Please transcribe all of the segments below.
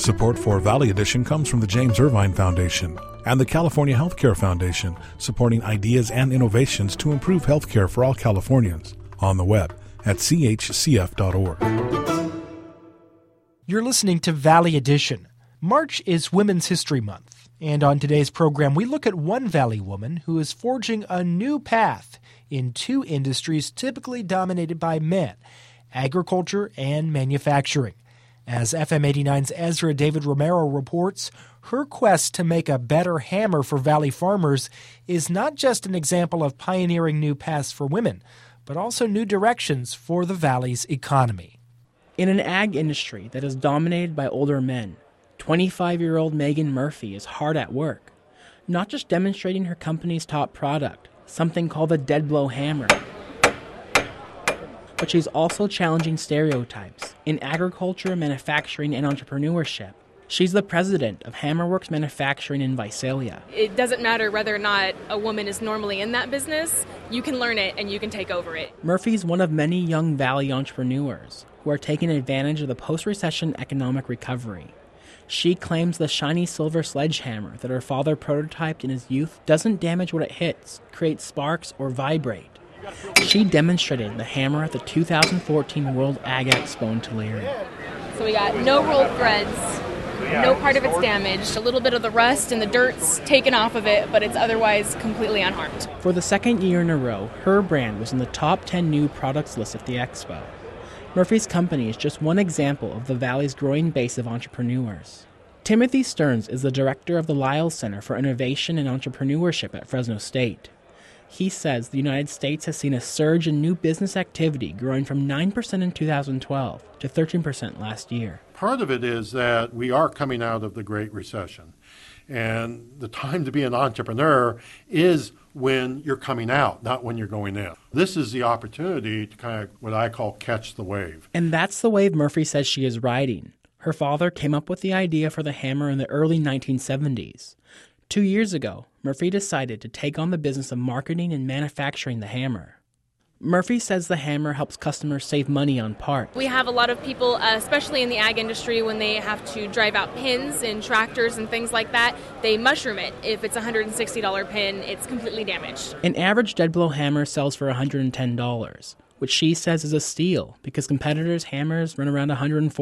Support for Valley Edition comes from the James Irvine Foundation and the California Healthcare Foundation, supporting ideas and innovations to improve healthcare for all Californians. On the web at chcf.org. You're listening to Valley Edition. March is Women's History Month, and on today's program we look at one Valley woman who is forging a new path in two industries typically dominated by men, agriculture and manufacturing. As FM 89's Ezra David Romero reports, her quest to make a better hammer for Valley farmers is not just an example of pioneering new paths for women, but also new directions for the Valley's economy. In an ag industry that is dominated by older men, 25-year-old Megan Murphy is hard at work, not just demonstrating her company's top product, something called the dead blow hammer, but she's also challenging stereotypes in agriculture, manufacturing, and entrepreneurship. She's the president of Hammerworks Manufacturing in Visalia. It doesn't matter whether or not a woman is normally in that business. You can learn it and you can take over it. Murphy's one of many young Valley entrepreneurs who are taking advantage of the post-recession economic recovery. She claims the shiny silver sledgehammer that her father prototyped in his youth doesn't damage what it hits, create sparks, or vibrate. She demonstrated the hammer at the 2014 World Ag Expo in Tulare. So we got no rolled threads, no part of it's damaged, a little bit of the rust and the dirt's taken off of it, but it's otherwise completely unharmed. For the second year in a row, her brand was in the top 10 new products list at the expo. Murphy's company is just one example of the Valley's growing base of entrepreneurs. Timothy Stearns is the director of the Lyles Center for Innovation and Entrepreneurship at Fresno State. He says the United States has seen a surge in new business activity, growing from 9% in 2012 to 13% last year. Part of it is that we are coming out of the Great Recession. And the time to be an entrepreneur is when you're coming out, not when you're going in. This is the opportunity to kind of what I call catch the wave. And that's the wave Murphy says she is riding. Her father came up with the idea for the hammer in the early 1970s. 2 years ago, Murphy decided to take on the business of marketing and manufacturing the hammer. Murphy says the hammer helps customers save money on parts. We have a lot of people, especially in the ag industry, when they have to drive out pins in tractors and things like that, they mushroom it. If it's a $160 pin, it's completely damaged. An average dead blow hammer sells for $110, which she says is a steal because competitors' hammers run around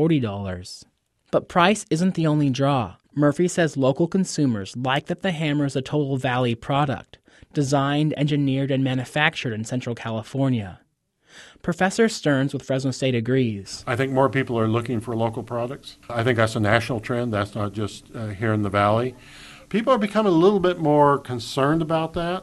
$140. But price isn't the only draw. Murphy says local consumers like that the hammer is a Total Valley product, designed, engineered, and manufactured in Central California. Professor Stearns with Fresno State agrees. I think more people are looking for local products. I think that's a national trend. That's not just here in the Valley. People are becoming a little bit more concerned about that.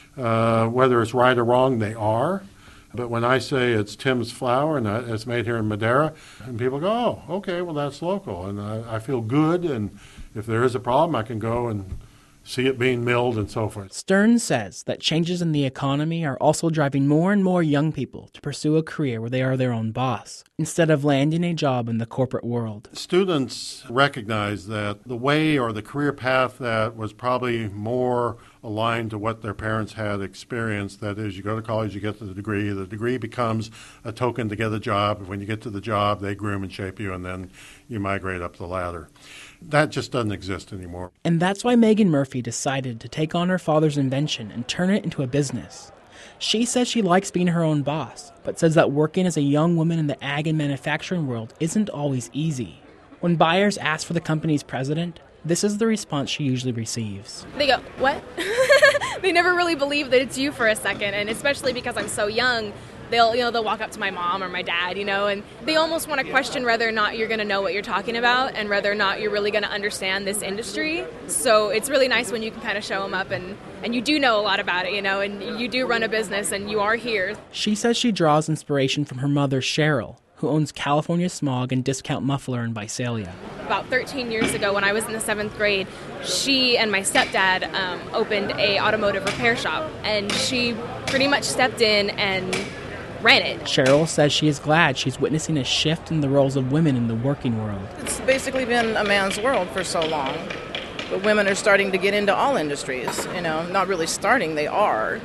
Whether it's right or wrong, they are. But when I say it's Tim's flour and it's made here in Madera, and people go, oh, okay, well, that's local. And I feel good, and if there is a problem, I can go and see it being milled and so forth. Stearns says that changes in the economy are also driving more and more young people to pursue a career where they are their own boss, instead of landing a job in the corporate world. Students recognize that the way or the career path that was probably more aligned to what their parents had experienced, that is, you go to college, you get the degree becomes a token to get a job. When you get to the job, they groom and shape you, and then you migrate up the ladder. That just doesn't exist anymore. And that's why Megan Murphy decided to take on her father's invention and turn it into a business. She says she likes being her own boss, but says that working as a young woman in the ag and manufacturing world isn't always easy. When buyers ask for the company's president, this is the response she usually receives. They go, what? They never really believe that it's you for a second, and especially because I'm so young, they'll walk up to my mom or my dad, and they almost want to question whether or not you're going to know what you're talking about and whether or not you're really going to understand this industry. So it's really nice when you can kind of show them up and you do know a lot about it, and you do run a business and you are here. She says she draws inspiration from her mother, Cheryl, who owns California Smog and Discount Muffler in Visalia. About 13 years ago, when I was in the 7th grade, she and my stepdad opened a automotive repair shop, and she pretty much stepped in and ran it. Cheryl says she is glad she's witnessing a shift in the roles of women in the working world. It's basically been a man's world for so long, but women are starting to get into all industries, not really starting, they are.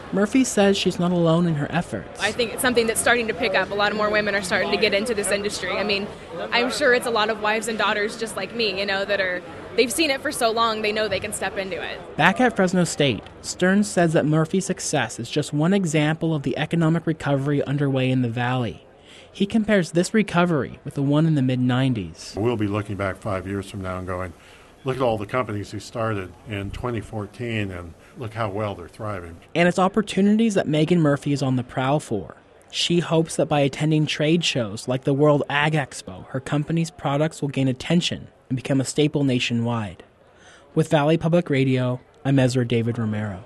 Murphy says she's not alone in her efforts. I think it's something that's starting to pick up. A lot of more women are starting to get into this industry. I mean, I'm sure it's a lot of wives and daughters just like me, they've seen it for so long, they know they can step into it. Back at Fresno State, Stearns says that Murphy's success is just one example of the economic recovery underway in the Valley. He compares this recovery with the one in the mid-90s. We'll be looking back 5 years from now and going, look at all the companies who started in 2014 and look how well they're thriving. And it's opportunities that Megan Murphy is on the prowl for. She hopes that by attending trade shows like the World Ag Expo, her company's products will gain attention and become a staple nationwide. With Valley Public Radio, I'm Ezra David Romero.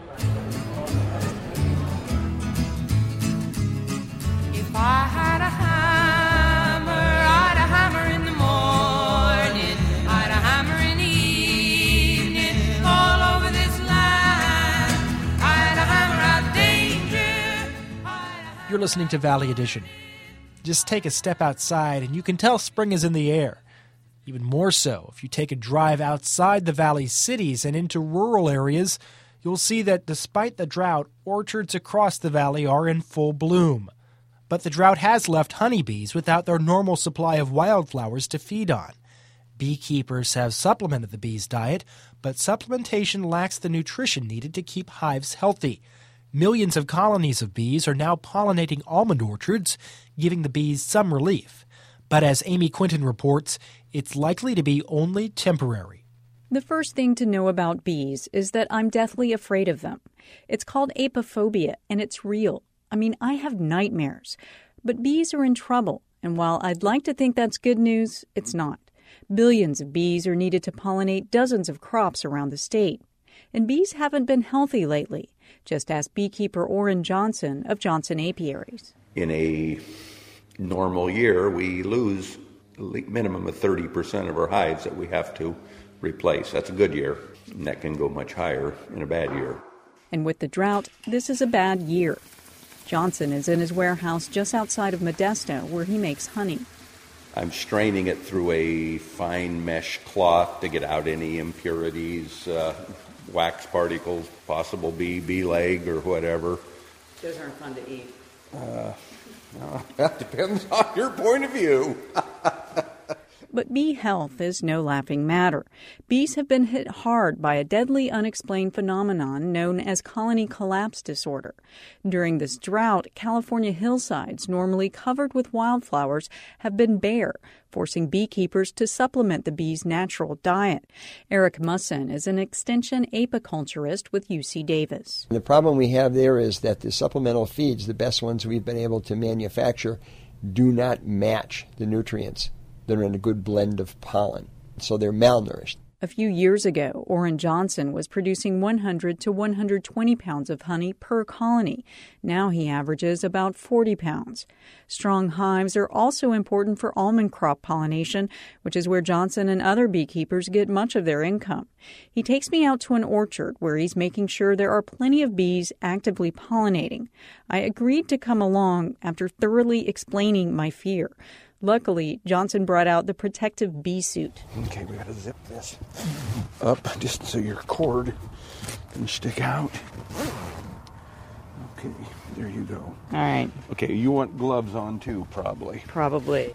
If I had a hammer, I'd a hammer in the morning, I'd a hammer in the evening, all over this land, I'd a hammer out danger. You're listening to Valley Edition. Just take a step outside and you can tell spring is in the air. Even more so, if you take a drive outside the Valley cities and into rural areas, you'll see that despite the drought, orchards across the Valley are in full bloom. But the drought has left honeybees without their normal supply of wildflowers to feed on. Beekeepers have supplemented the bees' diet, but supplementation lacks the nutrition needed to keep hives healthy. Millions of colonies of bees are now pollinating almond orchards, giving the bees some relief. But as Amy Quinton reports, it's likely to be only temporary. The first thing to know about bees is that I'm deathly afraid of them. It's called apophobia, and it's real. I mean, I have nightmares. But bees are in trouble, and while I'd like to think that's good news, it's not. Billions of bees are needed to pollinate dozens of crops around the state. And bees haven't been healthy lately. Just ask beekeeper Orrin Johnson of Johnson Apiaries. In a normal year, we lose a minimum of 30% of our hives that we have to replace. That's a good year, and that can go much higher in a bad year. And with the drought, this is a bad year. Johnson is in his warehouse just outside of Modesto, where he makes honey. I'm straining it through a fine mesh cloth to get out any impurities, wax particles, possible bee leg, or whatever. Those aren't fun to eat. That depends on your point of view. But bee health is no laughing matter. Bees have been hit hard by a deadly unexplained phenomenon known as colony collapse disorder. During this drought, California hillsides, normally covered with wildflowers, have been bare, forcing beekeepers to supplement the bees' natural diet. Eric Musson is an extension apiculturist with UC Davis. The problem we have there is that the supplemental feeds, the best ones we've been able to manufacture, do not match the nutrients. They're in a good blend of pollen, so they're malnourished. A few years ago, Orrin Johnson was producing 100 to 120 pounds of honey per colony. Now he averages about 40 pounds. Strong hives are also important for almond crop pollination, which is where Johnson and other beekeepers get much of their income. He takes me out to an orchard where he's making sure there are plenty of bees actively pollinating. I agreed to come along after thoroughly explaining my fear. Luckily, Johnson brought out the protective bee suit. Okay, we gotta zip this up just so your cord can stick out. Okay, there you go. All right. Okay, you want gloves on too, probably. Probably.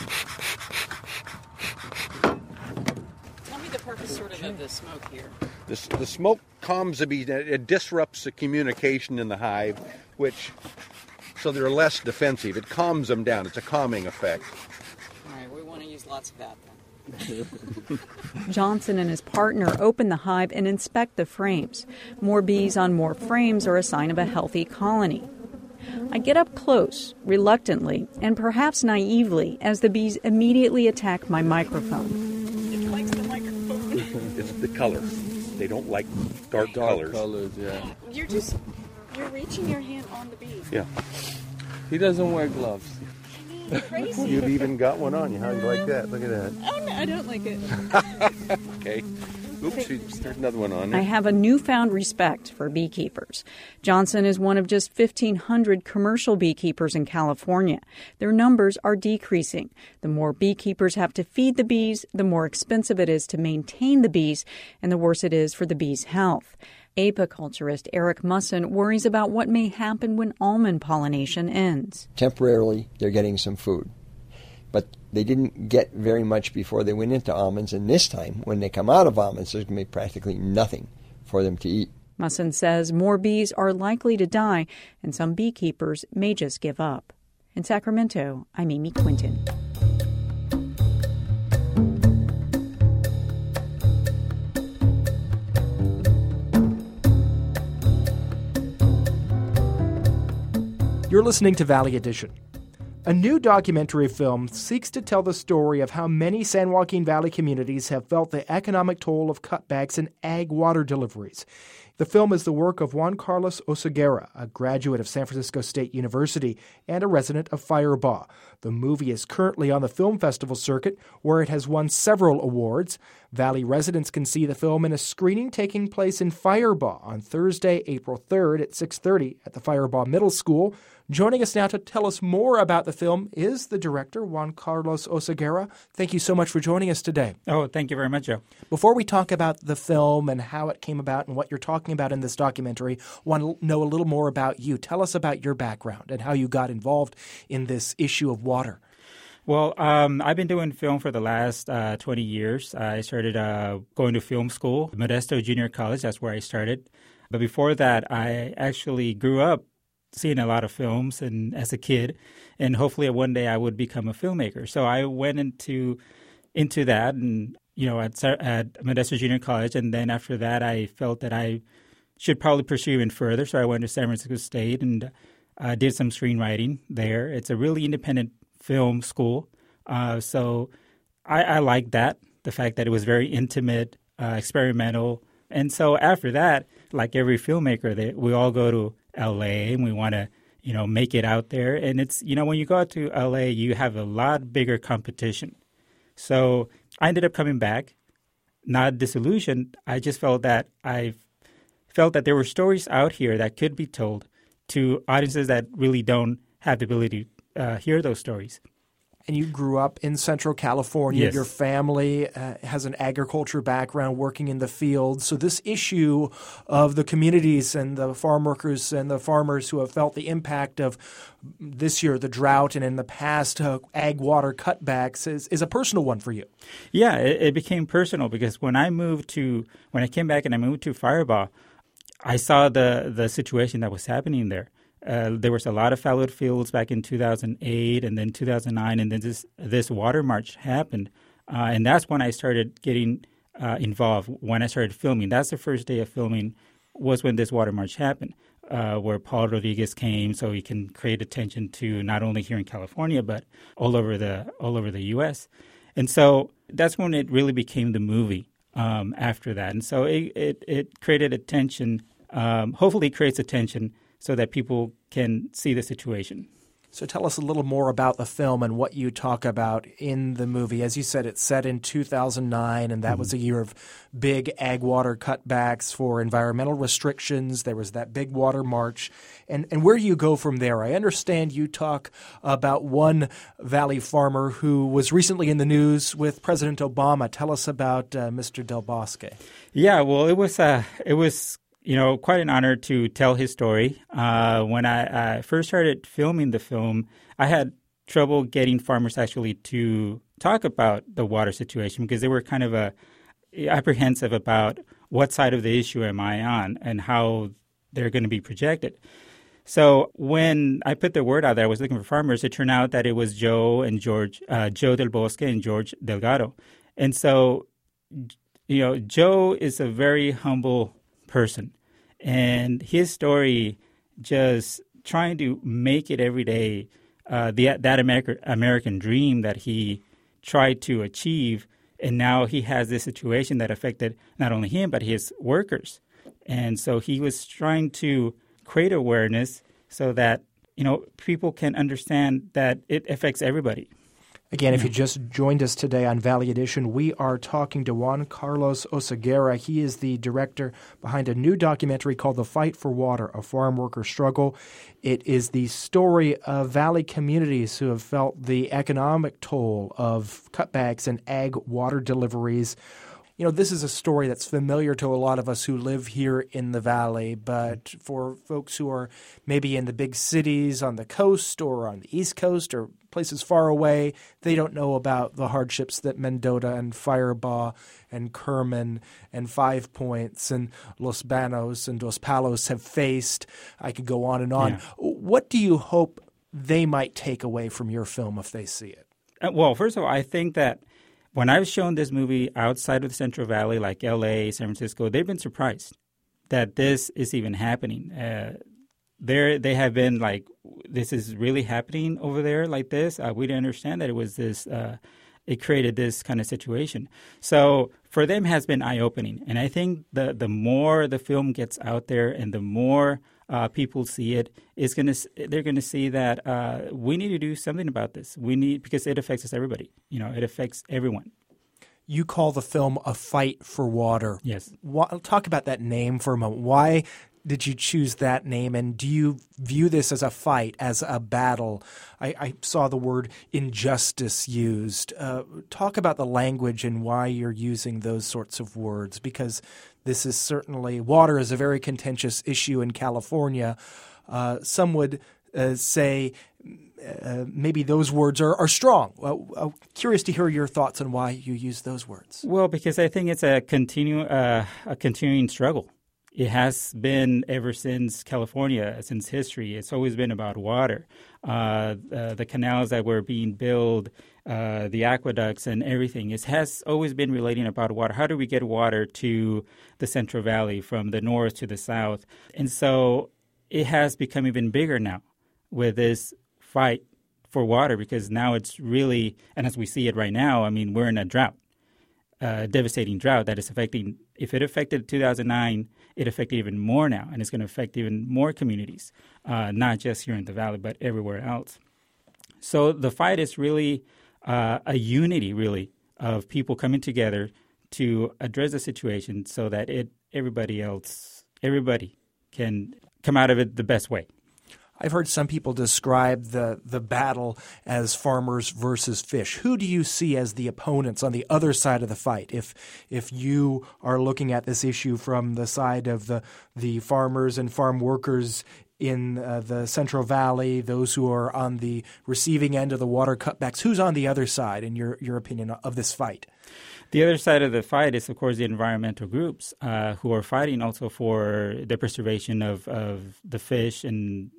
Tell me the purpose sort of the smoke here. The smoke calms the bees. It disrupts the communication in the hive, so they're less defensive. It calms them down. It's a calming effect. All right, we want to use lots of that then. Johnson and his partner open the hive and inspect the frames. More bees on more frames are a sign of a healthy colony. I get up close, reluctantly, and perhaps naively, as the bees immediately attack my microphone. It likes the microphone. It's the color. They don't like dark colors. Yeah. You're reaching your hand on the bee. Yeah. He doesn't wear gloves. Crazy. You've even got one on you. How do you like that? Look at that. Oh, no, I don't like it. Okay. Oops, there's another one on there. I have a newfound respect for beekeepers. Johnson is one of just 1,500 commercial beekeepers in California. Their numbers are decreasing. The more beekeepers have to feed the bees, the more expensive it is to maintain the bees, and the worse it is for the bees' health. Apiculturist Eric Musson worries about what may happen when almond pollination ends. Temporarily, they're getting some food. But they didn't get very much before they went into almonds, and this time, when they come out of almonds, there's going to be practically nothing for them to eat. Musson says more bees are likely to die, and some beekeepers may just give up. In Sacramento, I'm Amy Quinton. You're listening to Valley Edition. A new documentary film seeks to tell the story of how many San Joaquin Valley communities have felt the economic toll of cutbacks in ag water deliveries. The film is the work of Juan Carlos Oseguera, a graduate of San Francisco State University and a resident of Firebaugh. The movie is currently on the film festival circuit, where it has won several awards. Valley residents can see the film in a screening taking place in Firebaugh on Thursday, April 3rd at 6:30 at the Firebaugh Middle School. Joining us now to tell us more about the film is the director, Juan Carlos Oseguera. Thank you so much for joining us today. Oh, thank you very much, Joe. Before we talk about the film and how it came about and what you're talking about in this documentary, I want to know a little more about you. Tell us about your background and how you got involved in this issue of water. Well, I've been doing film for the last 20 years. I started going to film school, Modesto Junior College. That's where I started. But before that, I actually grew up seeing a lot of films and as a kid, and hopefully one day I would become a filmmaker. So I went into that, and at Modesto Junior College, and then after that I felt that I should probably pursue even further. So I went to San Francisco State and did some screenwriting there. It's a really independent film school, so I liked that, the fact that it was very intimate, experimental. And so after that, like every filmmaker, we all go to L.A. and we want to, make it out there. And it's, when you go out to L.A., you have a lot bigger competition. So I ended up coming back, not disillusioned. I just felt that there were stories out here that could be told to audiences that really don't have the ability to hear those stories. And you grew up in Central California. Yes. Your family has an agriculture background, working in the fields. So this issue of the communities and the farm workers and the farmers who have felt the impact of this year, the drought, and in the past, ag water cutbacks is a personal one for you. Yeah, it became personal because when I came back and I moved to Firebaugh, I saw the situation that was happening there. There was a lot of fallowed fields back in 2008 and then 2009, and then this water march happened. And that's when I started getting involved, when I started filming. That's the first day of filming was when this water march happened, where Paul Rodriguez came so he can create attention to not only here in California, but all over the U.S. And so that's when it really became the movie after that. And so it created attention, hopefully creates attention so that people can see the situation. So tell us a little more about the film and what you talk about in the movie. As you said, it's set in 2009, and that was a year of big ag water cutbacks for environmental restrictions. There was that big water march. And where do you go from there? I understand you talk about one Valley farmer who was recently in the news with President Obama. Tell us about Mr. Del Bosque. Yeah, well, it was quite an honor to tell his story. When I first started filming the film, I had trouble getting farmers actually to talk about the water situation because they were kind of apprehensive about what side of the issue am I on and how they're going to be projected. So when I put the word out there, I was looking for farmers. It turned out that it was Joe Del Bosque and George Delgado. And so, Joe is a very humble person, and his story just trying to make it every day, that American dream that he tried to achieve, and now he has this situation that affected not only him but his workers. And so he was trying to create awareness so that people can understand that it affects everybody. Again, if you just joined us today on Valley Edition, we are talking to Juan Carlos Oseguera. He is the director behind a new documentary called The Fight for Water, A Farm Worker Struggle. It is the story of Valley communities who have felt the economic toll of cutbacks and ag water deliveries. this is a story that's familiar to a lot of us who live here in the Valley, but for folks who are maybe in the big cities on the coast or on the East Coast or places far away, they don't know about the hardships that Mendota and Firebaugh and Kerman and Five Points and Los Banos and Dos Palos have faced. I could go on and on. Yeah. What do you hope they might take away from your film if they see it? Well, first of all, I think that when I've shown this movie outside of the Central Valley, like L.A., San Francisco, they've been surprised that this is even happening. They have been like, this is really happening over there like this. We didn't understand that it was this, it created this kind of situation. So for them, it has been eye-opening. And I think the more the film gets out there and the more people see it, they're going to see that we need to do something about this. Because it affects us everybody. It affects everyone. You call the film A Fight for Water. Yes. Talk about that name for a moment. Why did you choose that name, and do you view this as a fight, as a battle? I saw the word injustice used. Talk about the language and why you're using those sorts of words, because this is certainly – water is a very contentious issue in California. Some would say maybe those words are strong. Curious to hear your thoughts on why you use those words. Well, because I think it's a continuing struggle. It has been ever since California, since history. It's always been about water. The canals that were being built, the aqueducts and everything. It has always been relating about water. How do we get water to the Central Valley from the north to the south? And so it has become even bigger now with this fight for water, because now it's really, and as we see it right now, I mean, we're in a drought. Devastating drought that is affecting, if it affected 2009, it affected even more now, and it's going to affect even more communities, not just here in the Valley, but everywhere else. So the fight is really a unity, really, of people coming together to address the situation so that everybody can come out of it the best way. I've heard some people describe the battle as farmers versus fish. Who do you see as the opponents on the other side of the fight? If you are looking at this issue from the side of the farmers and farm workers in the Central Valley, those who are on the receiving end of the water cutbacks, who's on the other side, in your opinion, of this fight? The other side of the fight is, of course, the environmental groups who are fighting also for the preservation of the fish and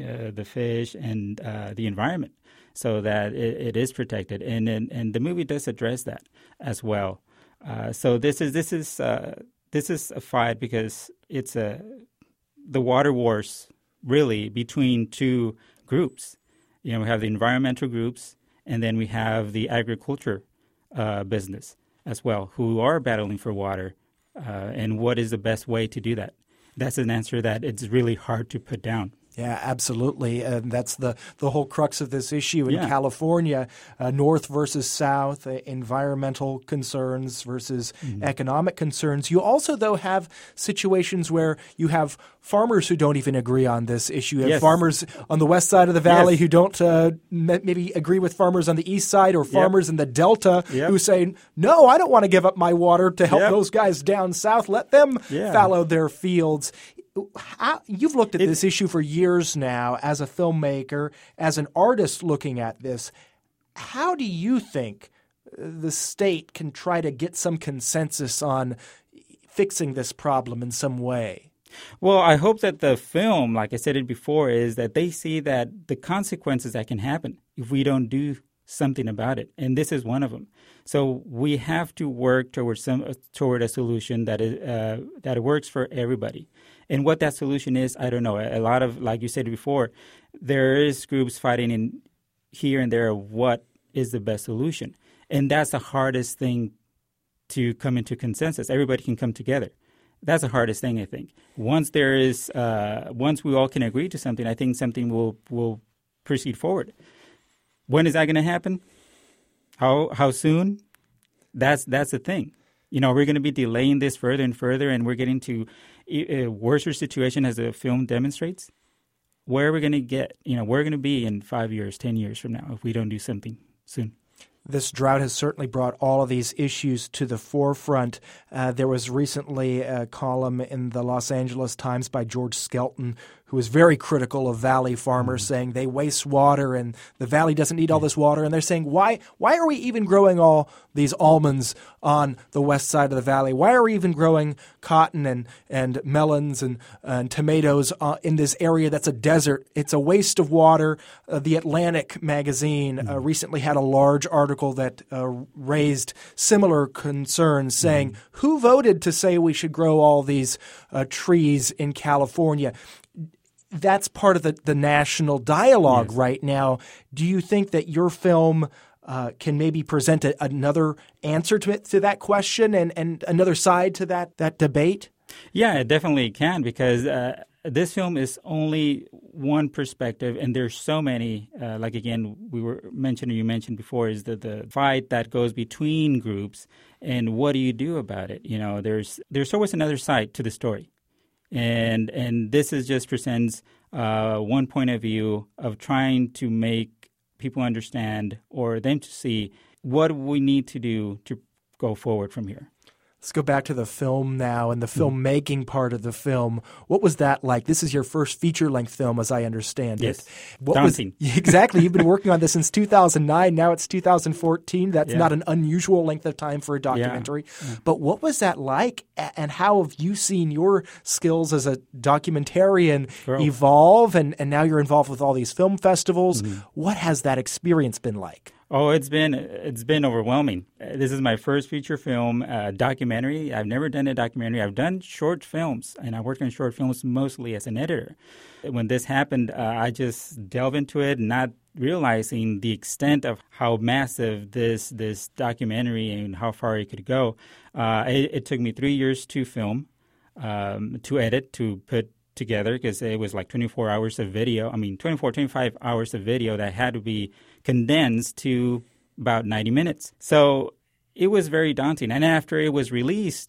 the environment, so that it is protected, and the movie does address that as well. So this is a fight because it's the water wars really between two groups. We have the environmental groups, and then we have the agriculture business as well, who are battling for water, and what is the best way to do that? That's an answer that it's really hard to put down. Yeah, absolutely. And that's the whole crux of this issue in California, north versus south, environmental concerns versus economic concerns. You also, though, have situations where you have farmers who don't even agree on this issue. You have farmers on the west side of the valley who don't maybe agree with farmers on the east side, or farmers in the Delta who say, no, I don't want to give up my water to help those guys down south. Let them fallow their fields. You've looked at this issue for years now as a filmmaker, as an artist looking at this. How do you think the state can try to get some consensus on fixing this problem in some way? Well, I hope that the film, like I said it before, is that they see that the consequences that can happen if we don't do something about it, and this is one of them. So we have to work toward a solution that works for everybody. And what that solution is, I don't know. A lot of, like you said before, there is groups fighting in here and there of what is the best solution. And that's the hardest thing to come into consensus. Everybody can come together. That's the hardest thing, I think. Once we all can agree to something, I think something will proceed forward. When is that going to happen? How soon? That's the thing. We're going to be delaying this further and further, and we're getting to a worse situation as the film demonstrates. Where are we going to get? Where are we going to be in 5 years, 10 years from now if we don't do something soon? This drought has certainly brought all of these issues to the forefront. There was recently a column in the Los Angeles Times by George Skelton, who was very critical of Valley farmers, saying they waste water and the Valley doesn't need all this water. And they're saying, why are we even growing all these almonds on the west side of the Valley? Why are we even growing cotton and melons and tomatoes in this area that's a desert? It's a waste of water. The Atlantic magazine recently had a large article that raised similar concerns, saying, who voted to say we should grow all these trees in California? That's part of the national dialogue right now. Do you think that your film can maybe present another answer to that question and another side to that debate? Yeah, it definitely can, because this film is only one perspective, and there's so many. Like again, you mentioned before, is the fight that goes between groups, and what do you do about it? You know, there's always another side to the story. And this just presents one point of view of trying to make people understand, or them to see, what we need to do to go forward from here. Let's go back to the film now and the filmmaking part of the film. What was that like? This is your first feature-length film, as I understand it. Daunting. Exactly. You've been working on this since 2009. Now it's 2014. That's not an unusual length of time for a documentary. Yeah. But what was that like, and how have you seen your skills as a documentarian evolve? And now you're involved with all these film festivals. What has that experience been like? Oh, it's been overwhelming. This is my first feature film documentary. I've never done a documentary. I've done short films, and I worked on short films mostly as an editor. When this happened, I just delved into it, not realizing the extent of how massive this documentary and how far it could go. It took me 3 years to film, to edit, to put together, because it was like 25 hours of video that had to be condensed to about 90 minutes. So it was very daunting. And after it was released,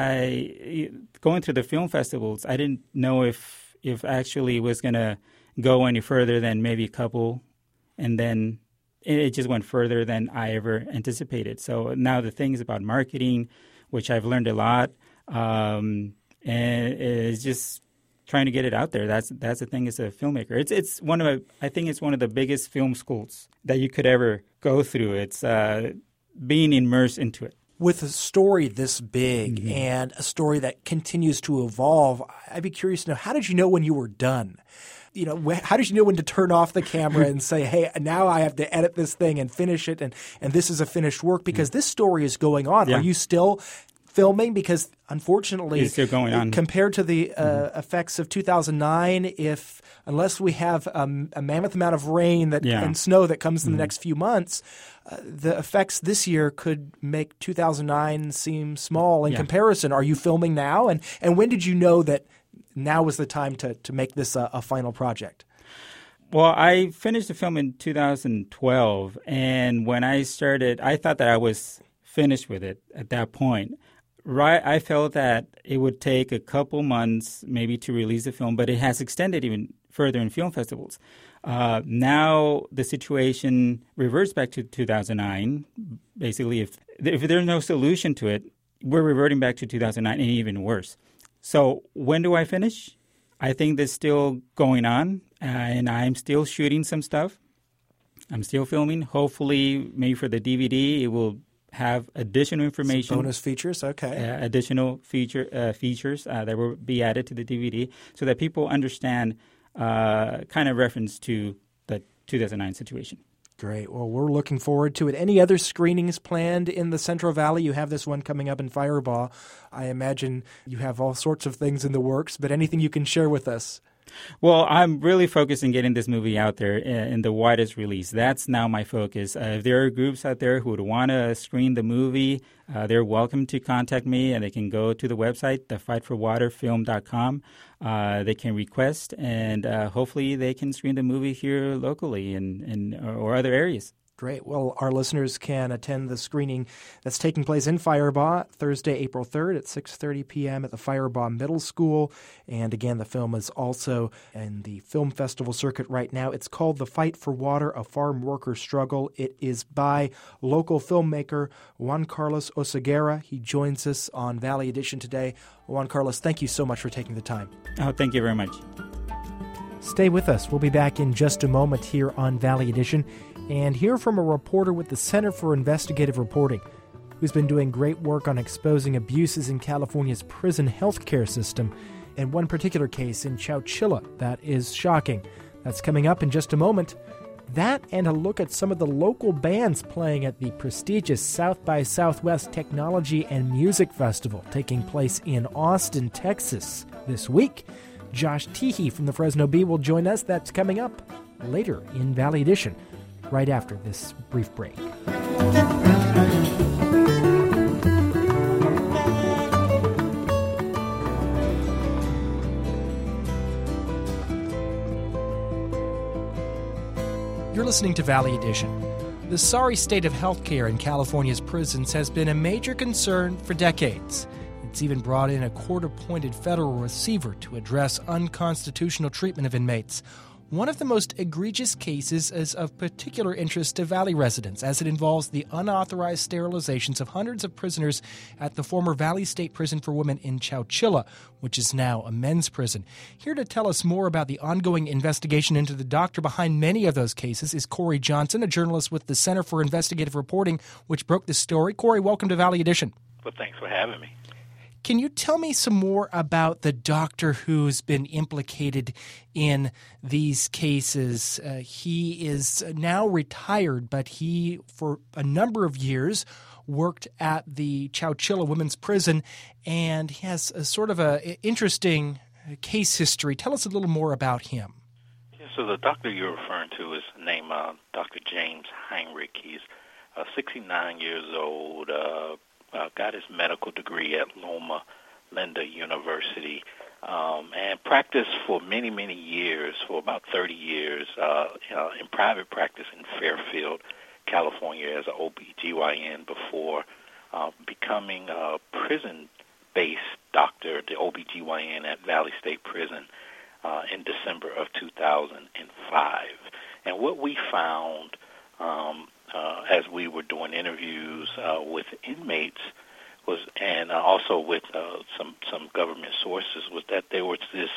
going through the film festivals, I didn't know if actually it was going to go any further than maybe a couple. And then it just went further than I ever anticipated. So now the thing is about marketing, which I've learned a lot. And it's just trying to get it out there. That's the thing as a filmmaker. I think it's one of the biggest film schools that you could ever go through. It's being immersed into it. With a story this big and a story that continues to evolve, I'd be curious to know, how did you know when you were done? You know, how did you know when to turn off the camera and say, hey, now I have to edit this thing and finish it, and this is a finished work? Because this story is going on. Yeah. Are you still filming? Because unfortunately, it's still going on. Compared to the effects of 2009, unless we have a mammoth amount of rain and snow that comes in the next few months, the effects this year could make 2009 seem small in comparison. Are you filming now? And when did you know that now was the time to make this a final project? Well, I finished the film in 2012, and when I started, I thought that I was finished with it at that point. Right, I felt that it would take a couple months maybe to release the film, but it has extended even further in film festivals. Now the situation reverts back to 2009. Basically, if there's no solution to it, we're reverting back to 2009 and even worse. So when do I finish? I think that's still going on, and I'm still shooting some stuff. I'm still filming. Hopefully, maybe for the DVD, it will have additional information. Some bonus features, okay. Additional features that will be added to the DVD so that people understand kind of reference to the 2009 situation. Great. Well, we're looking forward to it. Any other screenings planned in the Central Valley? You have this one coming up in Firebaugh. I imagine you have all sorts of things in the works, but anything you can share with us? Well, I'm really focused on getting this movie out there in the widest release. That's now my focus. If there are groups out there who would want to screen the movie, they're welcome to contact me, and they can go to the website, thefightforwaterfilm.com. They can request, and hopefully they can screen the movie here locally or other areas. Great. Well, our listeners can attend the screening that's taking place in Firebaugh Thursday, April 3rd at 6:30 p.m. at the Firebaugh Middle School. And again, the film is also in the film festival circuit right now. It's called The Fight for Water, A Farm Worker Struggle. It is by local filmmaker Juan Carlos Oseguera. He joins us on Valley Edition today. Juan Carlos, thank you so much for taking the time. Oh, thank you very much. Stay with us. We'll be back in just a moment here on Valley Edition and hear from a reporter with the Center for Investigative Reporting who's been doing great work on exposing abuses in California's prison healthcare system, and one particular case in Chowchilla that is shocking. That's coming up in just a moment. That and a look at some of the local bands playing at the prestigious South by Southwest Technology and Music Festival taking place in Austin, Texas this week. Josh Teehee from the Fresno Bee will join us. That's coming up later in Valley Edition, right after this brief break. You're listening to Valley Edition. The sorry state of healthcare in California's prisons has been a major concern for decades. It's even brought in a court-appointed federal receiver to address unconstitutional treatment of inmates. One of the most egregious cases is of particular interest to Valley residents, as it involves the unauthorized sterilizations of hundreds of prisoners at the former Valley State Prison for Women in Chowchilla, which is now a men's prison. Here to tell us more about the ongoing investigation into the doctor behind many of those cases is Corey Johnson, a journalist with the Center for Investigative Reporting, which broke this story. Corey, welcome to Valley Edition. Well, thanks for having me. Can you tell me some more about the doctor who's been implicated in these cases? He is now retired, but he, for a number of years, worked at the Chowchilla Women's Prison, and he has a sort of an interesting case history. Tell us a little more about him. Yeah, so the doctor you're referring to is named Dr. James Heinrich. He's 69 years old, got his medical degree at Loma Linda University, and practiced for many, many years, for about 30 years, in private practice in Fairfield, California as an OBGYN before becoming a prison-based doctor, the OBGYN at Valley State Prison in December of 2005. And what we found as we were doing interviews with inmates and also with some government sources was that there was this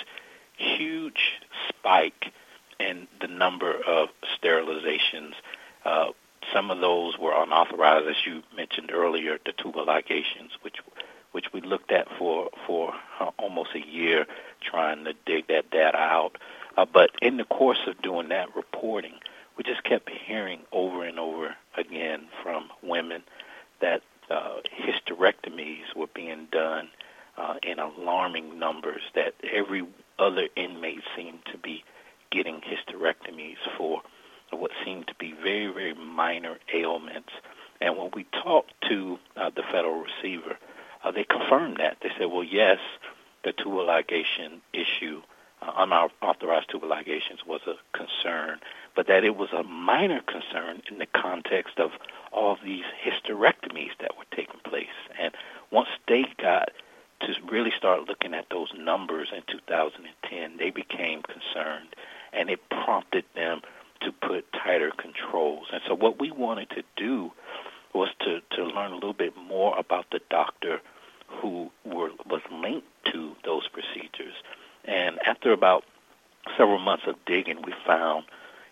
huge spike in the number of sterilizations. Some of those were unauthorized, as you mentioned earlier, the tubal ligations, which we looked at for almost a year trying to dig that data out. But in the course of doing that reporting, we just kept hearing over and over again from women that hysterectomies were being done in alarming numbers, that every other inmate seemed to be getting hysterectomies for what seemed to be very, very minor ailments. And when we talked to the federal receiver, they confirmed that. They said, well, yes, the tubal ligation issue, unauthorized tubal ligations was a concern, but that it was a minor concern in the context of all these hysterectomies that were taking place. And once they got to really start looking at those numbers in 2010, they became concerned, and it prompted them to put tighter controls. And so what we wanted to do was to learn a little bit more about the doctor who was linked to those procedures. And after about several months of digging, we found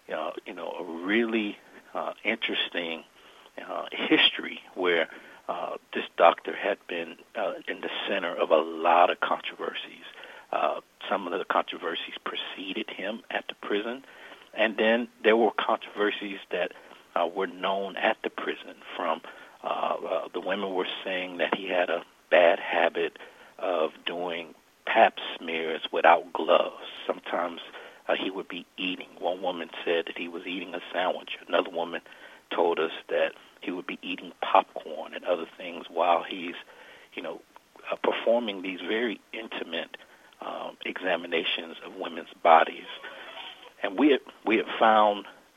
a really interesting history where this doctor had been in the center of a lot of controversies. Some of the controversies preceded him at the prison, and then there were controversies that were known at the prison. From the women were saying that he had a bad habit of doing pap smears without gloves. Sometimes he would be eating. One woman said that he was eating a sandwich. Another woman told us that he would be eating popcorn and other things while he's, performing these very intimate examinations of women's bodies. And we had found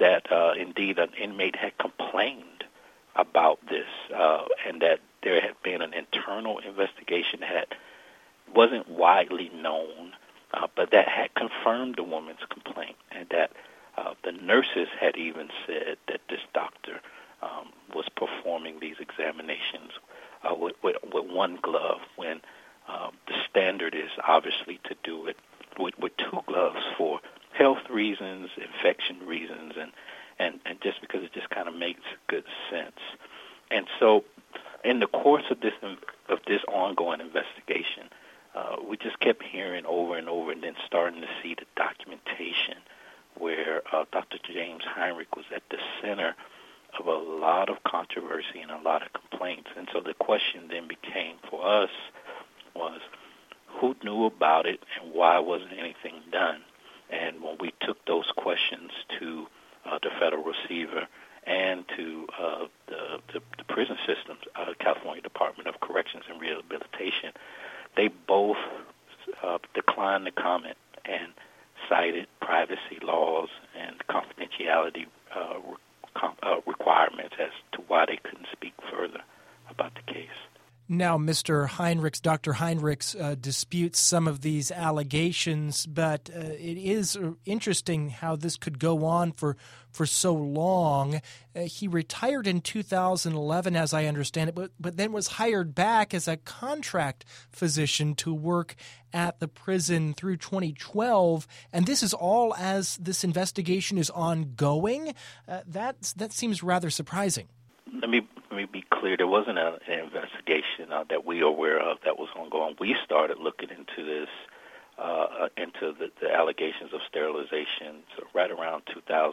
that indeed an inmate had complained about this, and that there had been an internal investigation that wasn't widely known, but that had confirmed the woman's complaint, and that the nurses had even said that this doctor was performing these examinations with one glove when the standard is obviously to do it with two gloves for health reasons, infection reasons, and just because it just kind of makes good sense. And so in the course of this ongoing investigation, we just kept hearing over and over, and then starting to see the documentation where Dr. James Heinrich was at the center of a lot of controversy and a lot of complaints. And so the question then became for us was, who knew about it and why wasn't anything done? And when we took those questions to the federal receiver and to the prison systems, California Department of Corrections and Rehabilitation, they both declined to comment and cited privacy laws and confidentiality requirements as to why they couldn't speak further about the case. Now, Dr. Heinrichs disputes some of these allegations, but it is interesting how this could go on for so long. He retired in 2011, as I understand it, but then was hired back as a contract physician to work at the prison through 2012, and this is all as this investigation is ongoing. That seems rather surprising. Let me be clear. There wasn't an investigation that we are aware of that was ongoing. We started looking into this, into the allegations of sterilization right around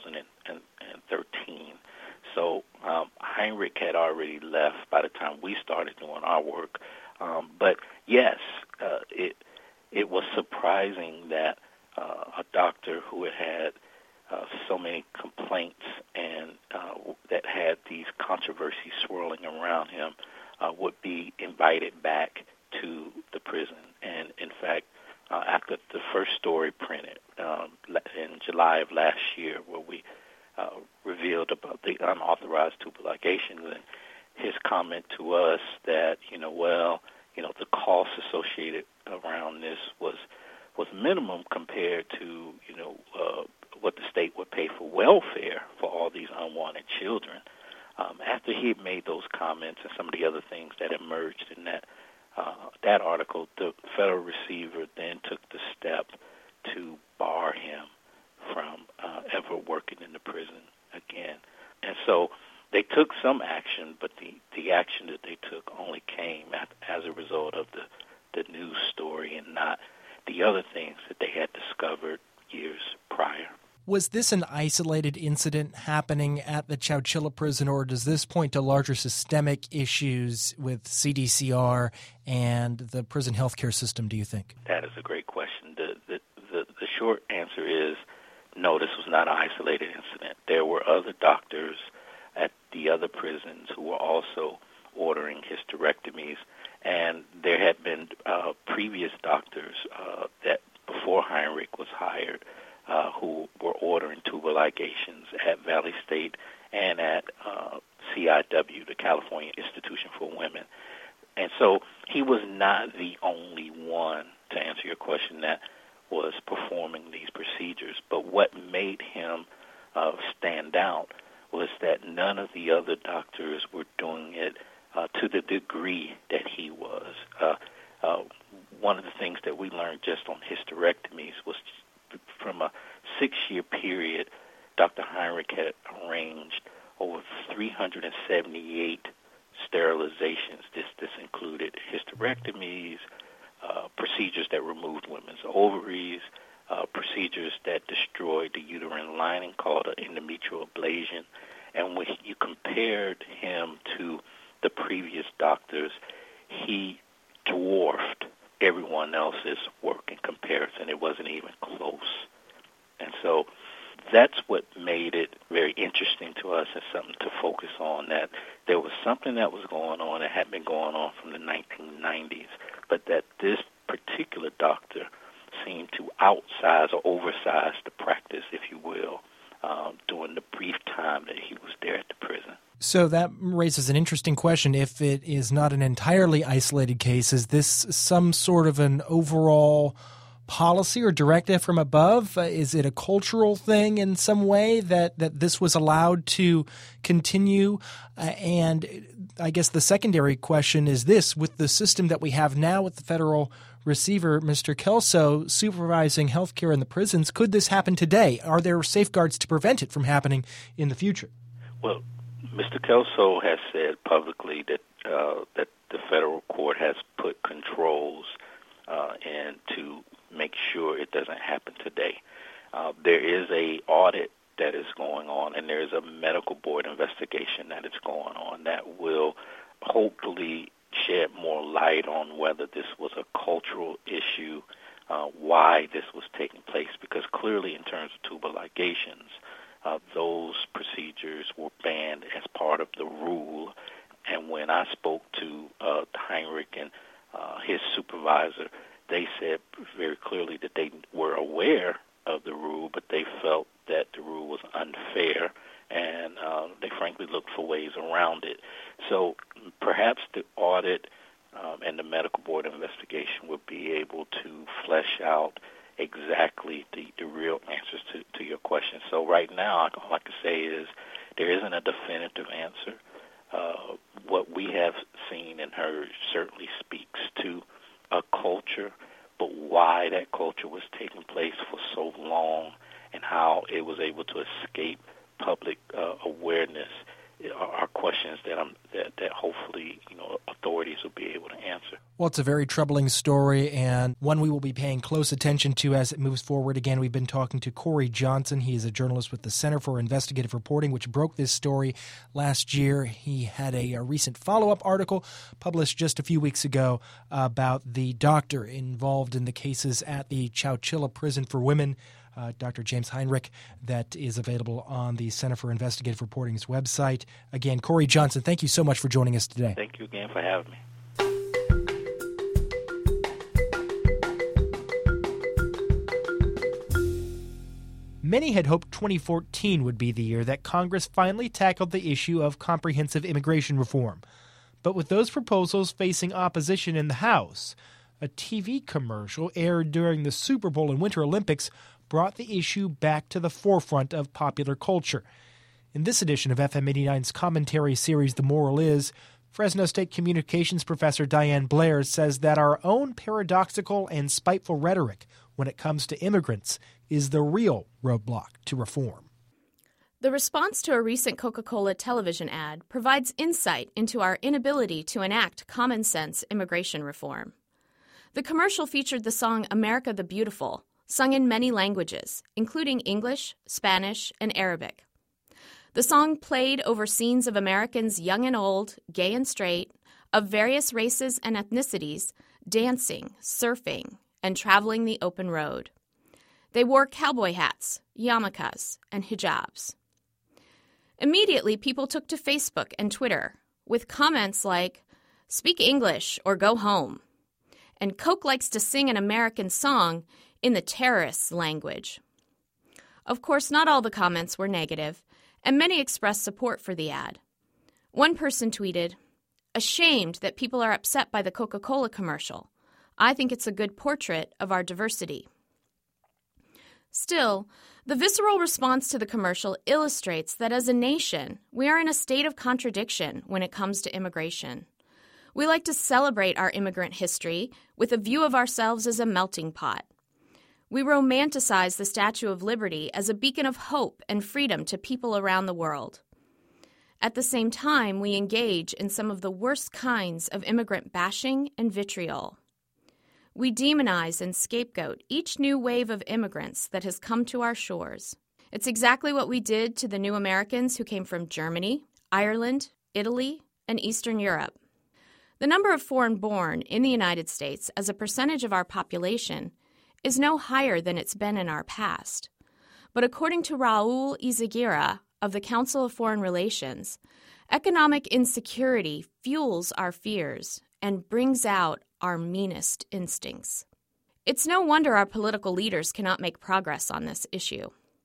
2013. So Heinrich had already left by the time we started doing our work. But yes, it was surprising that a doctor who had so many complaints and that had these controversies swirling around him would be invited back to the prison. And in fact, after the first story printed in July of last year, where we revealed about the unauthorized tubal ligations, and his comment to us that, the cost associated around this was minimum compared to, what the state would pay for welfare for all these unwanted children. After he had made those comments and some of the other things that emerged in that article, the federal receiver then took the step to bar him from ever working in the prison again. And so they took some action, but the action that they took only came as a result of the news story and not the other things that they had discovered years prior. Was this an isolated incident happening at the Chowchilla prison, or does this point to larger systemic issues with CDCR and the prison healthcare system, do you think? That is a great question. The short answer is no, this was not an isolated incident. There were other doctors at the other prisons who were also ordering hysterectomies, and there had been previous doctors that before Heinrich was hired who were ordering tubal ligations at Valley State and at CIW, the California Institution for Women. And so he was not the only one, to answer your question, that was performing these procedures. But what made him stand out was that none of the other doctors were doing it to the degree that he was. One of the things that we learned just on hysterectomies was from a 6-year period, Dr. Heinrich had arranged over 378 sterilizations. This included hysterectomies, procedures that removed women's ovaries, procedures that destroyed the uterine lining called an endometrial ablation. And when you compared him to the previous doctors, he dwarfed everyone else's work in comparison. It wasn't even close. And so that's what made it very interesting to us and something to focus on, that there was something that was going on that had been going on from the 1990s, but that this particular doctor seemed to outsize or oversize the practice, if you will, during the brief time that he was there at the prison. So that raises an interesting question. If it is not an entirely isolated case, is this some sort of an overall policy or directive from above? Is it a cultural thing in some way that this was allowed to continue? And I guess the secondary question is this: with the system that we have now with the federal receiver, Mr. Kelso, supervising healthcare in the prisons, could this happen today? Are there safeguards to prevent it from happening in the future? Well, Mr. Kelso has said publicly that that the federal court has put controls in to make sure it doesn't happen today. There is a audit that is going on, and there is a medical board investigation that is going on that will hopefully shed more light on whether this was a cultural issue, why this was taking place, because clearly in terms of tubal ligations, those procedures were banned as part of the rule. And when I spoke to Heinrich and his supervisor, they said very clearly that they were aware of the rule, but they felt that the rule was unfair, and they frankly looked for ways around it. So perhaps the audit and the medical board investigation would be able to flesh out exactly the real answers to your question. So right now, all I can say is there isn't a definitive answer. What we have seen and heard certainly speaks to a culture, but why that culture was taking place for so long and how it was able to escape public awareness are questions that hopefully authorities will be able to answer. Well, it's a very troubling story, and one we will be paying close attention to as it moves forward. Again, we've been talking to Corey Johnson. He is a journalist with the Center for Investigative Reporting, which broke this story last year. He had a recent follow-up article published just a few weeks ago about the doctor involved in the cases at the Chowchilla Prison for Women, Dr. James Heinrich, that is available on the Center for Investigative Reporting's website. Again, Corey Johnson, thank you so much for joining us today. Thank you again for having me. Many had hoped 2014 would be the year that Congress finally tackled the issue of comprehensive immigration reform. But with those proposals facing opposition in the House, a TV commercial aired during the Super Bowl and Winter Olympics brought the issue back to the forefront of popular culture. In this edition of FM 89's commentary series, The Moral Is, Fresno State Communications professor Diane Blair says that our own paradoxical and spiteful rhetoric when it comes to immigrants is the real roadblock to reform. The response to a recent Coca-Cola television ad provides insight into our inability to enact common-sense immigration reform. The commercial featured the song America the Beautiful, sung in many languages, including English, Spanish, and Arabic. The song played over scenes of Americans young and old, gay and straight, of various races and ethnicities, dancing, surfing, and traveling the open road. They wore cowboy hats, yarmulkes, and hijabs. Immediately, people took to Facebook and Twitter with comments like, "Speak English or go home," and Coke likes to sing an American song in the terrorists' language. Of course, not all the comments were negative, and many expressed support for the ad. One person tweeted, "Ashamed that people are upset by the Coca-Cola commercial. I think it's a good portrait of our diversity." Still, the visceral response to the commercial illustrates that as a nation, we are in a state of contradiction when it comes to immigration. We like to celebrate our immigrant history with a view of ourselves as a melting pot. We romanticize the Statue of Liberty as a beacon of hope and freedom to people around the world. At the same time, we engage in some of the worst kinds of immigrant bashing and vitriol. We demonize and scapegoat each new wave of immigrants that has come to our shores. It's exactly what we did to the new Americans who came from Germany, Ireland, Italy, and Eastern Europe. The number of foreign-born in the United States as a percentage of our population is no higher than it's been in our past. But according to Raul Izaguirre of the Council of Foreign Relations, economic insecurity fuels our fears and brings out our meanest instincts. It's no wonder our political leaders cannot make progress on this issue.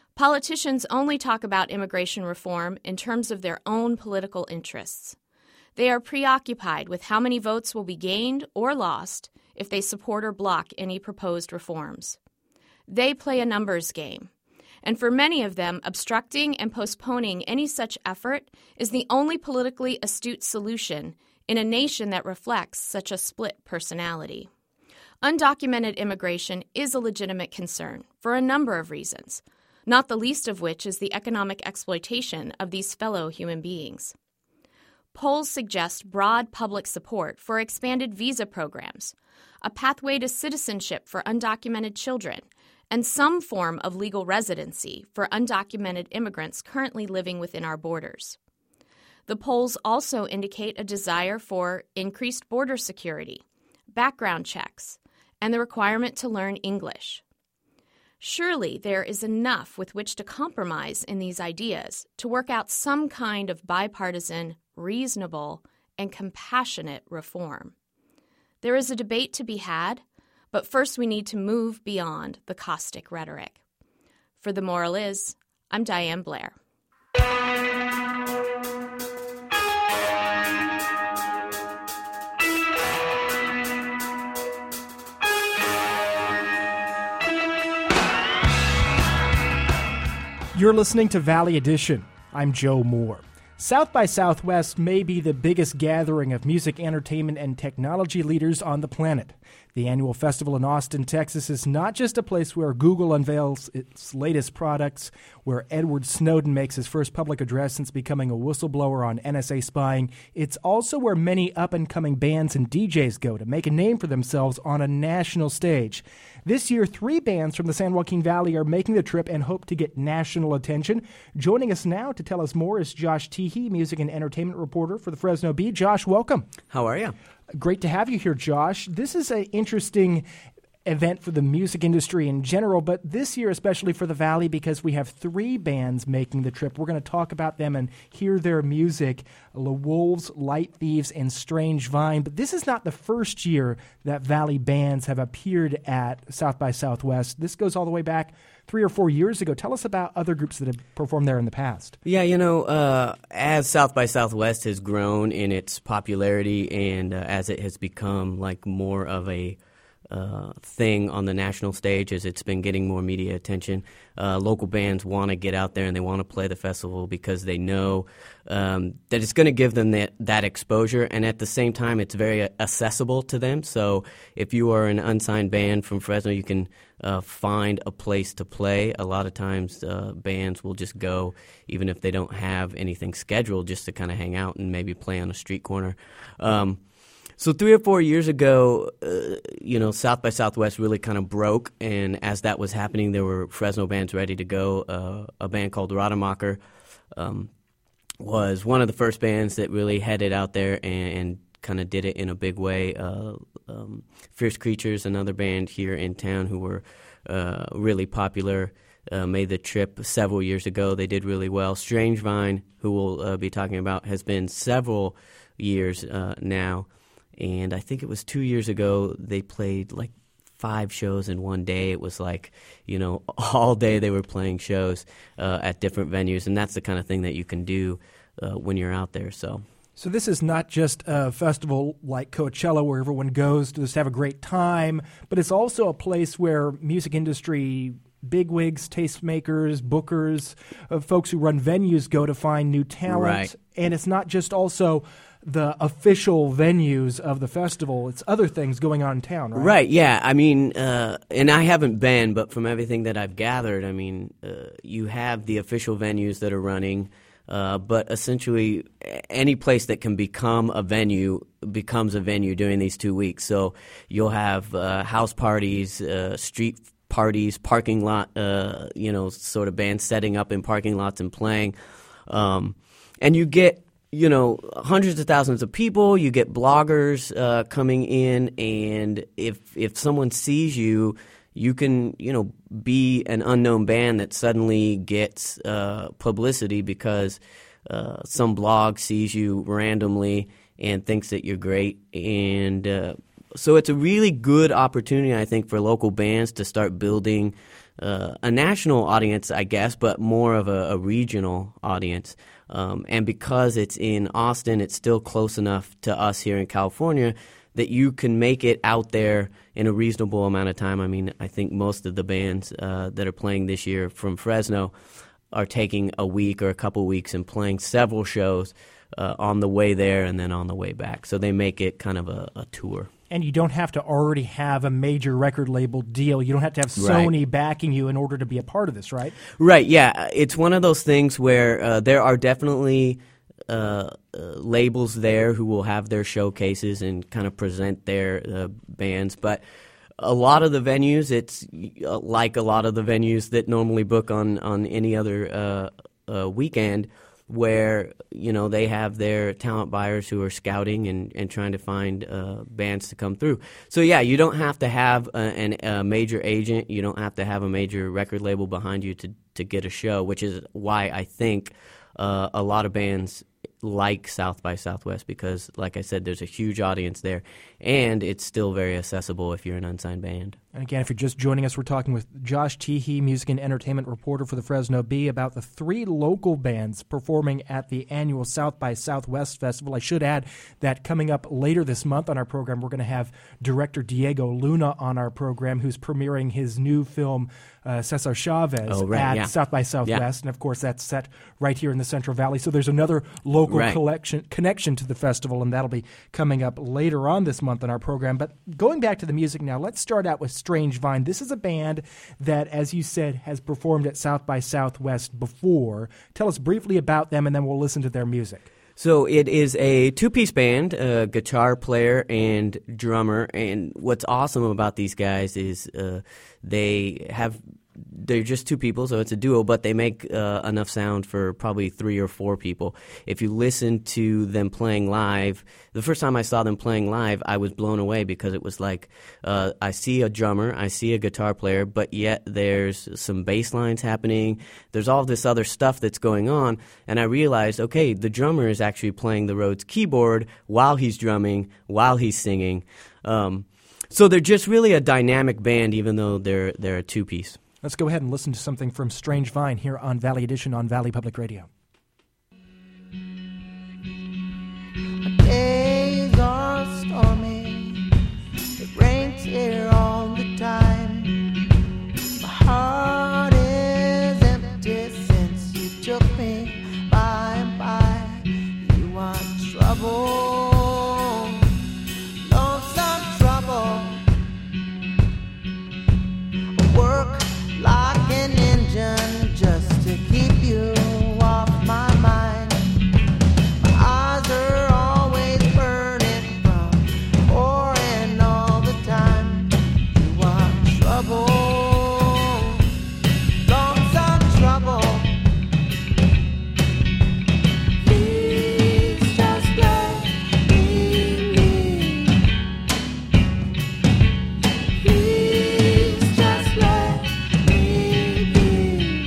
Politicians only talk about immigration reform in terms of their own political interests. They are preoccupied with how many votes will be gained or lost if they support or block any proposed reforms. They play a numbers game, and for many of them, obstructing and postponing any such effort is the only politically astute solution in a nation that reflects such a split personality. Undocumented immigration is a legitimate concern for a number of reasons, not the least of which is the economic exploitation of these fellow human beings. Polls suggest broad public support for expanded visa programs, a pathway to citizenship for undocumented children, and some form of legal residency for undocumented immigrants currently living within our borders. The polls also indicate a desire for increased border security, background checks, and the requirement to learn English. Surely there is enough with which to compromise in these ideas to work out some kind of bipartisan, reasonable, and compassionate reform. There is a debate to be had, but first we need to move beyond the caustic rhetoric. For The Moral Is, I'm Diane Blair. You're listening to Valley Edition. I'm Joe Moore. South by Southwest may be the biggest gathering of music, entertainment, and technology leaders on the planet. The annual festival in Austin, Texas is not just a place where Google unveils its latest products, where Edward Snowden makes his first public address since becoming a whistleblower on NSA spying. It's also where many up-and-coming bands and DJs go to make a name for themselves on a national stage. This year, 3 bands from the San Joaquin Valley are making the trip and hope to get national attention. Joining us now to tell us more is Josh Teehee, music and entertainment reporter for the Fresno Bee. Josh, welcome. How are you? Great to have you here, Josh. This is an interesting event for the music industry in general, but this year especially for the Valley because we have 3 bands making the trip. We're going to talk about them and hear their music, The Wolves, Light Thieves, and Strange Vine. But this is not the first year that Valley bands have appeared at South by Southwest. This goes all the way back 3 or 4 years ago. Tell us about other groups that have performed there in the past. Yeah, as South by Southwest has grown in its popularity and as it has become like more of a thing on the national stage as it's been getting more media attention. Local bands want to get out there and they want to play the festival because they know that it's going to give them that exposure, and at the same time it's very accessible to them. So if you are an unsigned band from Fresno, you can find a place to play. A lot of times bands will just go, even if they don't have anything scheduled, just to kind of hang out and maybe play on a street corner. So 3 or 4 years ago, South by Southwest really kind of broke, and as that was happening, there were Fresno bands ready to go. A band called Rademacher was one of the first bands that really headed out there and kind of did it in a big way. Fierce Creatures, another band here in town who were really popular, made the trip several years ago. They did really well. Strange Vine, who we'll be talking about, has been several years now. And I think it was 2 years ago they played like 5 shows in one day. It was like, all day they were playing shows at different venues. And that's the kind of thing that you can do when you're out there. So this is not just a festival like Coachella where everyone goes to just have a great time, but it's also a place where music industry bigwigs, tastemakers, bookers, folks who run venues go to find new talent. Right. And it's not just also the official venues of the festival. It's other things going on in town, right? Right, yeah. I mean, and I haven't been, but from everything that I've gathered, I mean, you have the official venues that are running, but essentially any place that can become a venue becomes a venue during these 2 weeks. So you'll have house parties, street parties, parking lot, sort of bands setting up in parking lots and playing. And you get hundreds of thousands of people. You get bloggers coming in, and if someone sees you, you can be an unknown band that suddenly gets publicity because some blog sees you randomly and thinks that you're great. And so it's a really good opportunity, I think, for local bands to start building a national audience, I guess, but more of a regional audience. And because it's in Austin, it's still close enough to us here in California that you can make it out there in a reasonable amount of time. I mean, I think most of the bands that are playing this year from Fresno are taking a week or a couple weeks and playing several shows on the way there and then on the way back. So they make it kind of a tour. And you don't have to already have a major record label deal. You don't have to have Sony backing you in order to be a part of this, right? Right, yeah. It's one of those things where there are definitely labels there who will have their showcases and kind of present their bands. But a lot of the venues, it's like a lot of the venues that normally book on any other weekend, where, you know, they have their talent buyers who are scouting and trying to find bands to come through. So, yeah, you don't have to have a major agent. You don't have to have a major record label behind you to get a show, which is why I think a lot of bands like South by Southwest, because, like I said, there's a huge audience there, and it's still very accessible if you're an unsigned band. And again, if you're just joining us, we're talking with Josh Teehee, music and entertainment reporter for the Fresno Bee, about the 3 local bands performing at the annual South by Southwest Festival. I should add that coming up later this month on our program, we're going to have director Diego Luna on our program, who's premiering his new film, Cesar Chavez, at South by Southwest. And, of course, that's set right here in the Central Valley. So there's another local connection to the festival, and that'll be coming up later on this month on our program. But going back to the music now, let's start out with Strange Vine. This is a band that, as you said, has performed at South by Southwest before. Tell us briefly about them, and then we'll listen to their music. So it is a 2-piece band, a guitar player and drummer. And what's awesome about these guys is they're just 2 people, so it's a duo, but they make enough sound for probably 3 or 4 people. If you listen to them playing live, the first time I saw them playing live, I was blown away, because it was like, I see a drummer, I see a guitar player, but yet there's some bass lines happening, there's all this other stuff that's going on, and I realized, okay, the drummer is actually playing the Rhodes keyboard while he's drumming, while he's singing. So they're just really a dynamic band, even though they're a 2-piece. Let's go ahead and listen to something from Strange Vine here on Valley Edition on Valley Public Radio. Days are stormy, it rains here all the time. My heart is empty since you took me by and by. You want trouble, lonesome trouble. Work like an engine just to keep you off my mind. My eyes are always burning from pouring all the time. You want trouble, lonesome trouble. Please just let me leave. Please just let me be.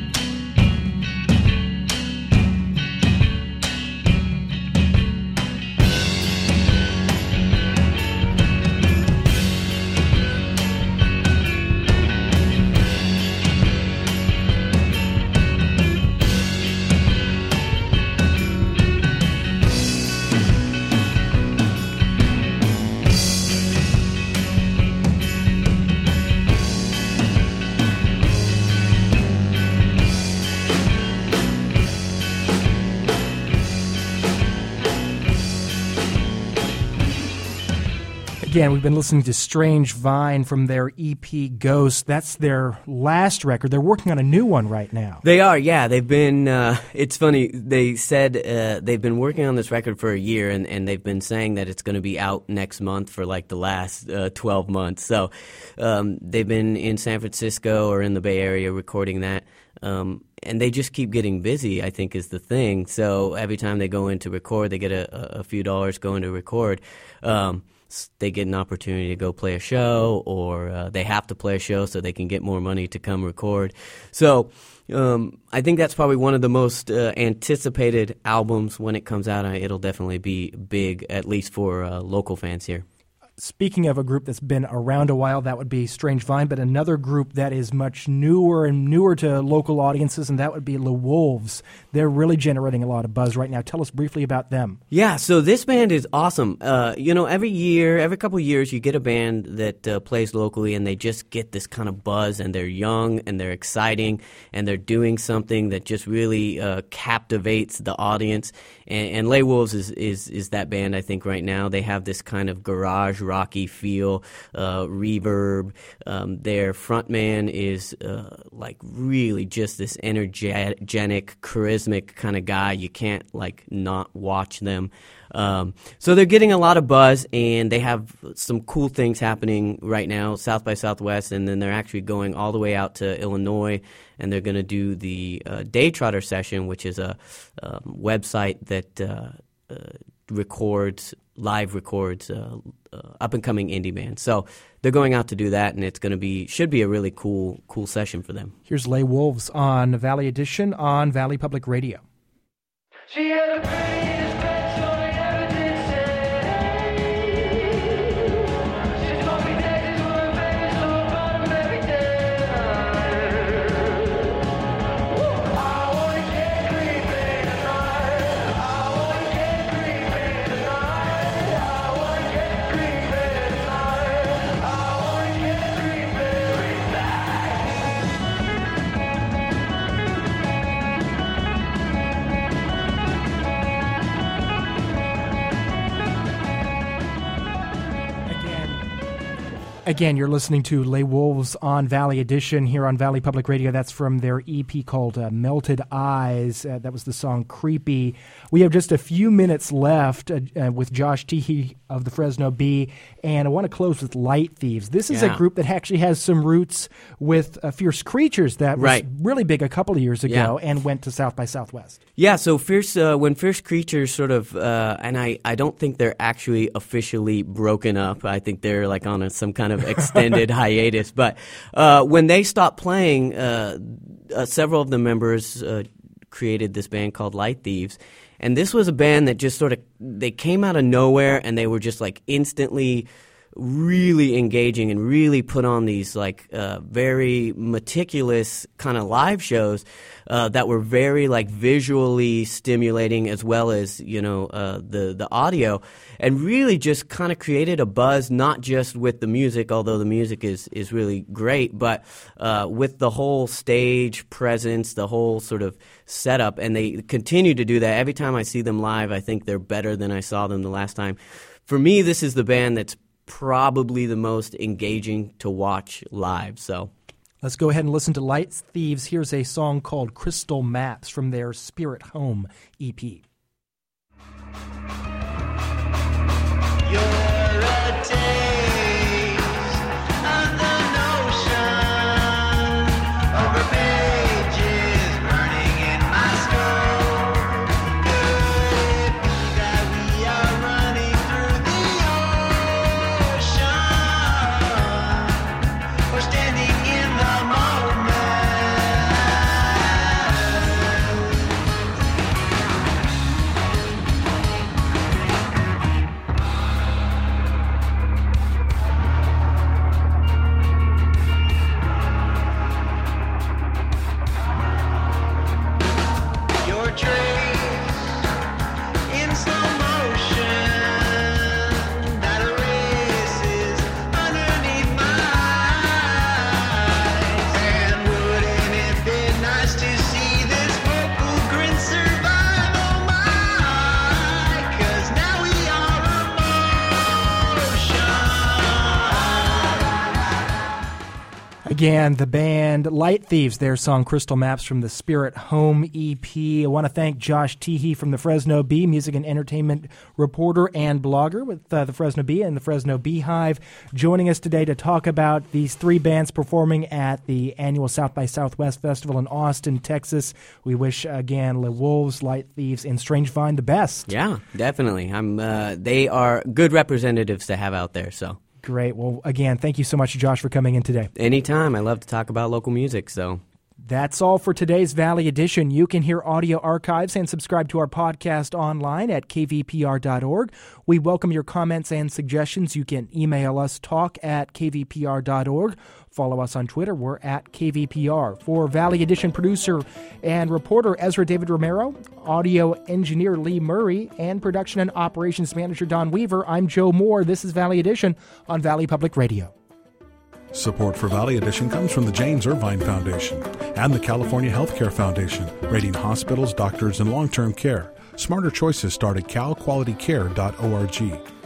Again, we've been listening to Strange Vine from their EP Ghost. That's their last record. They're working on a new one right now. They are, yeah. They've been, it's funny, they said they've been working on this record for a year, and they've been saying that it's going to be out next month for like the last 12 months. So they've been in San Francisco or in the Bay Area recording that. And they just keep getting busy, I think, is the thing. So every time they go in to record, they get a few dollars going to record. They get an opportunity to go play a show, or they have to play a show so they can get more money to come record. So I think that's probably one of the most anticipated albums when it comes out. It'll definitely be big, at least for local fans here. Speaking of a group that's been around a while, that would be Strange Vine, but another group that is much newer to local audiences, and that would be Le Wolves. They're really generating a lot of buzz right now. Tell us briefly about them. Yeah, so this band is awesome. Every couple of years, you get a band that plays locally, and they just get this kind of buzz, and they're young, and they're exciting, and they're doing something that just really captivates the audience. And Les Wolves is that band, I think, right now. They have this kind of garage rocky feel, reverb. Their frontman is really just this energetic, charismatic kind of guy. You can't not watch them. So they're getting a lot of buzz, and they have some cool things happening right now, South by Southwest, and then they're actually going all the way out to Illinois, and they're going to do the Day Trotter Session, which is a website that live records up-and-coming indie bands. So they're going out to do that, and should be a really cool session for them. Here's Les Wolves on Valley Edition on Valley Public Radio. She had the prettiest face on the ever did say. She told me Texas was her favorite song on every day. I wanna get creepy tonight. I wanna get creepy tonight. I wanna get creepy tonight. I wanna get creepy tonight. Again, you're listening to Les Wolves on Valley Edition here on Valley Public Radio. That's from their EP called Melted Eyes. That was the song Creepy. We have just a few minutes left with Josh Teehee of the Fresno Bee, and I want to close with Light Thieves. This is a group that actually has some roots with Fierce Creatures that was really big a couple of years ago and went to South by Southwest. Yeah, so when Fierce Creatures sort of, and I don't think they're actually officially broken up. I think they're on some kind of extended hiatus. But when they stopped playing, several of the members created this band called Light Thieves. And this was a band that just they came out of nowhere, and they were just instantly really engaging and really put on these very meticulous kind of live shows that were very visually stimulating, as well as the audio, and really just kind of created a buzz, not just with the music, although the music is really great, but with the whole stage presence, the whole sort of setup. And they continue to do that. Every time I see them live, I think they're better than I saw them the last time. For me, this is the band that's probably the most engaging to watch live. So let's go ahead and listen to Light Thieves. Here's a song called Crystal Maps from their Spirit Home EP. You're a taste of the notion over pages burning in my skull. Could it be that we are running through the ocean, or standing in the moment? Again, the band Light Thieves, their song Crystal Maps from the Spirit Home EP. I want to thank Josh Teehee from the Fresno Bee, music and entertainment reporter and blogger with the Fresno Bee and the Fresno Beehive, joining us today to talk about these three bands performing at the annual South by Southwest Festival in Austin, Texas. We wish, again, Les Wolves, Light Thieves, and Strange Vine the best. Yeah, definitely. They are good representatives to have out there, so. Great. Well, again, thank you so much, Josh, for coming in today. Anytime. I love to talk about local music, so That's all for today's Valley Edition. You can hear audio archives and subscribe to our podcast online at kvpr.org. We welcome your comments and suggestions. You can email us, talk@kvpr.org. Follow us on Twitter. We're at KVPR. For Valley Edition producer and reporter Ezra David Romero, audio engineer Lee Murray, and production and operations manager Don Weaver, I'm Joe Moore. This is Valley Edition on Valley Public Radio. Support for Valley Edition comes from the James Irvine Foundation and the California Healthcare Foundation, rating hospitals, doctors, and long-term care. Smarter choices start at calqualitycare.org.